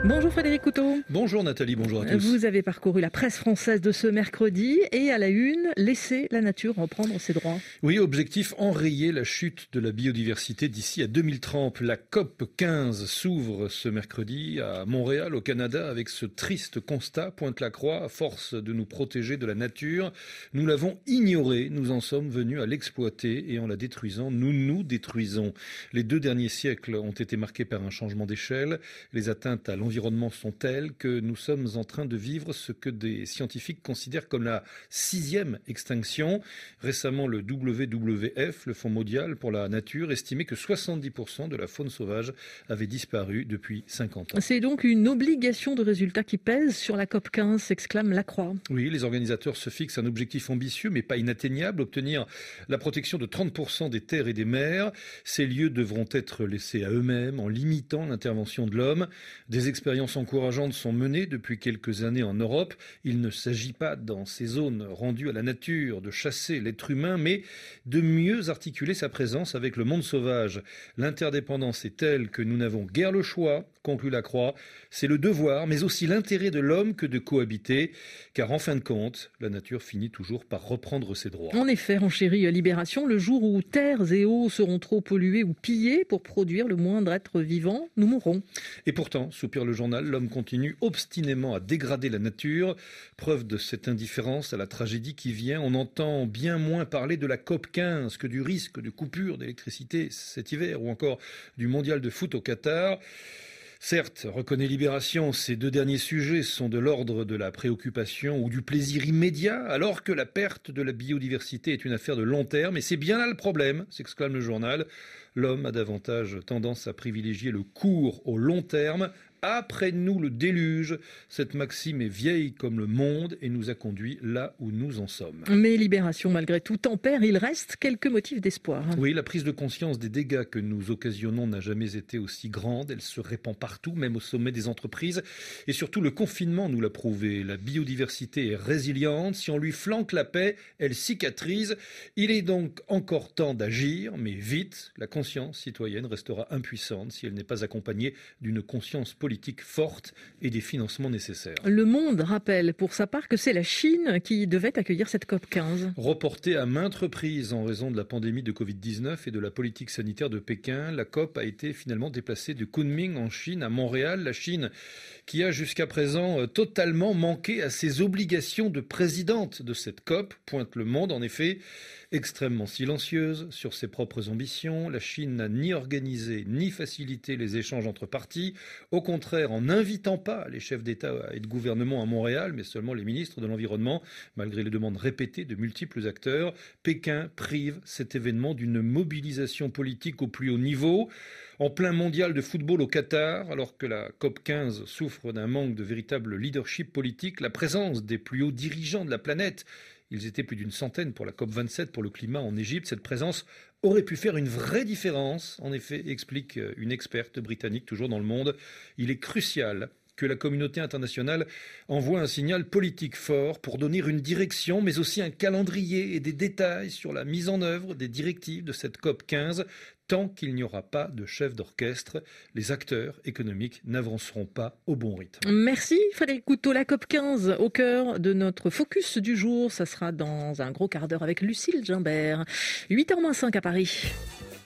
Bonjour Frédéric Couteau. Bonjour Nathalie, bonjour à tous. Vous avez parcouru la presse française de ce mercredi et à la une, laisser la nature reprendre ses droits. Oui, objectif, enrayer la chute de la biodiversité d'ici à 2030. La COP 15 s'ouvre ce mercredi à Montréal, au Canada, avec ce triste constat, pointe la croix, à force de nous protéger de la nature. Nous l'avons ignorée, nous en sommes venus à l'exploiter et en la détruisant, nous nous détruisons. Les 2 derniers siècles ont été marqués par un changement d'échelle. Les atteintes à l'environnement sont telles que nous sommes en train de vivre ce que des scientifiques considèrent comme la 6e extinction. Récemment, le WWF, le Fonds mondial pour la nature, estimait que 70% de la faune sauvage avait disparu depuis 50 ans. C'est donc une obligation de résultat qui pèse sur la COP 15, s'exclame Lacroix. Oui, les organisateurs se fixent un objectif ambitieux mais pas inatteignable, obtenir la protection de 30% des terres et des mers. Ces lieux devront être laissés à eux-mêmes en limitant l'intervention de l'homme. Des expériences encourageantes sont menées depuis quelques années en Europe. Il ne s'agit pas, dans ces zones rendues à la nature, de chasser l'être humain, mais de mieux articuler sa présence avec le monde sauvage. L'interdépendance est telle que nous n'avons guère le choix, conclut Lacroix. C'est le devoir, mais aussi l'intérêt de l'homme que de cohabiter, car en fin de compte, la nature finit toujours par reprendre ses droits. En effet, renchérit Libération, le jour où terres et eaux seront trop polluées ou pillées pour produire le moindre être vivant, nous mourrons. Et pourtant, soupire le journal, l'homme continue obstinément à dégrader la nature. Preuve de cette indifférence à la tragédie qui vient, on entend bien moins parler de la COP 15 que du risque de coupure d'électricité cet hiver ou encore du mondial de foot au Qatar. Certes, reconnaît Libération, ces 2 derniers sujets sont de l'ordre de la préoccupation ou du plaisir immédiat, alors que la perte de la biodiversité est une affaire de long terme. Et c'est bien là le problème, s'exclame le journal. L'homme a davantage tendance à privilégier le court au long terme. Après nous le déluge. Cette maxime est vieille comme le monde et nous a conduits là où nous en sommes. Mais Libération, malgré tout, tempère. Il reste quelques motifs d'espoir. Oui, la prise de conscience des dégâts que nous occasionnons n'a jamais été aussi grande. Elle se répand partout, même au sommet des entreprises. Et surtout, le confinement nous l'a prouvé. La biodiversité est résiliente. Si on lui flanque la paix, elle cicatrise. Il est donc encore temps d'agir, mais vite. La conscience citoyenne restera impuissante si elle n'est pas accompagnée d'une conscience politique forte et des financements nécessaires. Le Monde rappelle pour sa part que c'est la Chine qui devait accueillir cette COP 15. Reportée à maintes reprises en raison de la pandémie de Covid-19 et de la politique sanitaire de Pékin, la COP a été finalement déplacée de Kunming en Chine à Montréal. La Chine qui a jusqu'à présent totalement manqué à ses obligations de présidente de cette COP, pointe le Monde en effet. Extrêmement silencieuse sur ses propres ambitions, la Chine n'a ni organisé ni facilité les échanges entre parties. Au contraire, en n'invitant pas les chefs d'État et de gouvernement à Montréal, mais seulement les ministres de l'Environnement, malgré les demandes répétées de multiples acteurs, Pékin prive cet événement d'une mobilisation politique au plus haut niveau. En plein mondial de football au Qatar, alors que la COP 15 souffre d'un manque de véritable leadership politique, la présence des plus hauts dirigeants de la planète, ils étaient plus d'une centaine pour la COP 27 pour le climat en Égypte. Cette présence aurait pu faire une vraie différence. En effet, explique une experte britannique toujours dans Le Monde. Il est crucial que la communauté internationale envoie un signal politique fort pour donner une direction, mais aussi un calendrier et des détails sur la mise en œuvre des directives de cette COP 15. Tant qu'il n'y aura pas de chef d'orchestre, les acteurs économiques n'avanceront pas au bon rythme. Merci Frédéric Couteau. La COP 15 au cœur de notre focus du jour. Ça sera dans un gros quart d'heure avec Lucille Gimbert. 8h-5 à Paris.